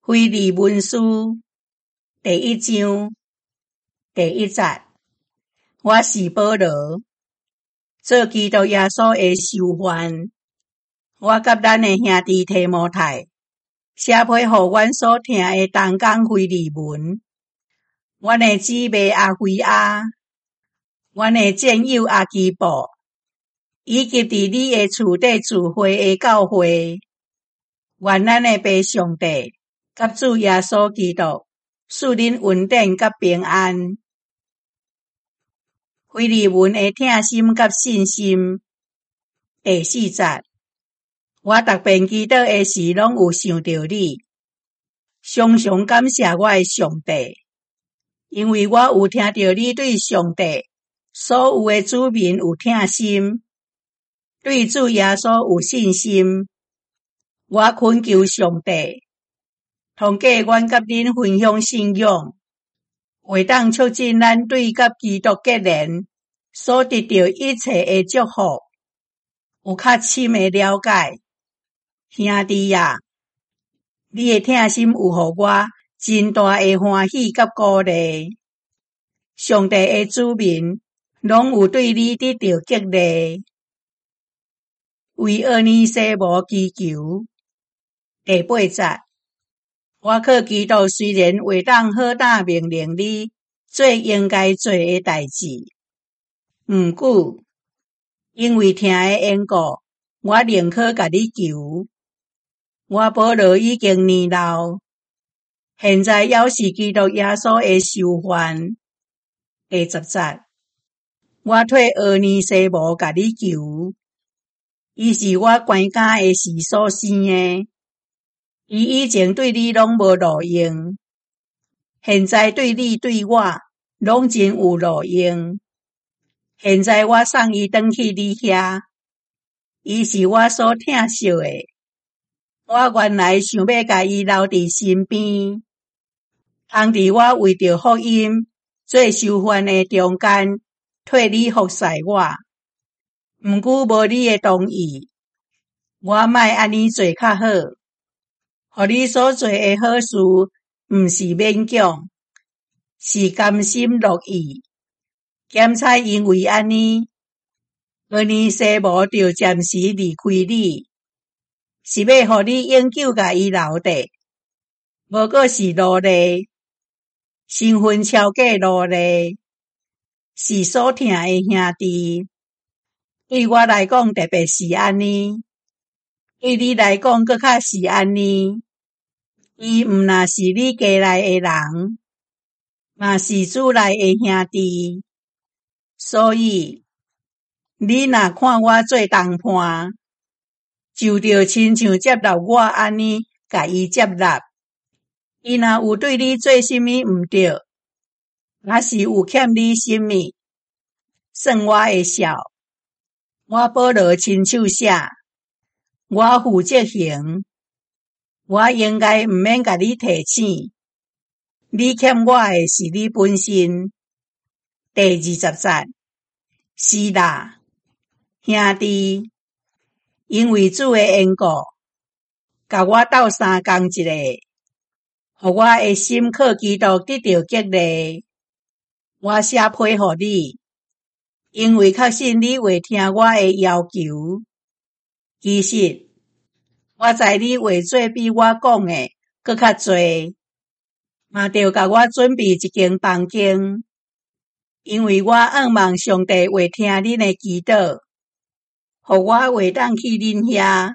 腓利门书第1章第1节。我是保罗，做基督耶稣的囚犯。我甲咱的兄弟提摩太写批予阮所听的同工腓利门，阮的姊妹阿菲亚，阮的战友阿基布，以及伫你的厝底聚会的教会，愿咱的父上帝甲主耶稣基督赐恁稳定甲平安。腓利门的疼心甲信心第4节。我逐遍祈祷的时，拢有想到你，常常感谢我的上帝，因为我有听到你对上帝所有的子民有疼心，对主耶稣有信心。我恳求上帝，通过阮甲恁分享信仰，会当促进咱对甲基督结连所得到一切的祝福，有较深的了解。兄弟啊，你的疼心有互我真大的欢喜甲鼓励。上帝的子民拢有对你得到激励。为厄尼西母祈求第8节。我靠基督虽然袂当好胆命令你做应该做的代志，毋过因为听的缘故，我宁可甲你求。我保罗已经年老，现在还是基督耶稣的囚犯。第10节。我替厄尼西母甲你求，伊是我关家的时所生的，伊以前对你拢无路用，现在对你对我拢真有路用。现在我送伊转去你遐，伊是我所疼惜的。我原来想要甲伊留伫身边，通伫我为着福音做囚犯的中间替你服侍我。毋过无你的同意，我莫安尼做较好。互你所做的好事，毋是勉强，是甘心乐意。兼且因为安尼，厄尼西母就暂时离开你，是要互你永久甲伊留底，无过是劳累，身份超过劳累，是所疼的兄弟。对我来讲特别是安尼，对你来讲搁较是安尼。伊毋那是你家内的人，嘛是主内的兄弟，所以你若看我做同伴，就着亲像接纳我安尼甲伊接纳。伊若有对你做甚物毋对，还是有欠你甚物，算我会晓。我保罗亲手写，我负责行。我应该毋免甲你提醒，你欠我的是你本身。第20节。是啦，兄弟，因为主的缘故，甲我斗相共一个，互我的心靠基督得到激励。我写批予你，因为确信你会听我的要求。其实我知你会做比我讲的搁较多，嘛着甲我准备一间房间，因为我仰望上帝会听恁的祈祷，互我会当去恁遐。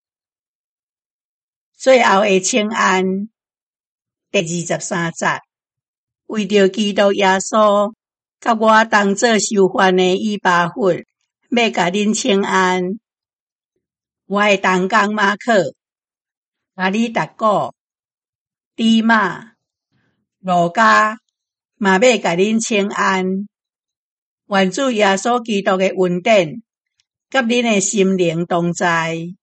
最后的请安第23节。为着基督耶稣甲我当做囚犯的以巴弗，要甲恁请安。我的同工马可，甲你逐个弟妈、路加，嘛要甲恁请安。愿主耶稣基督的恩典，甲恁的心灵同在。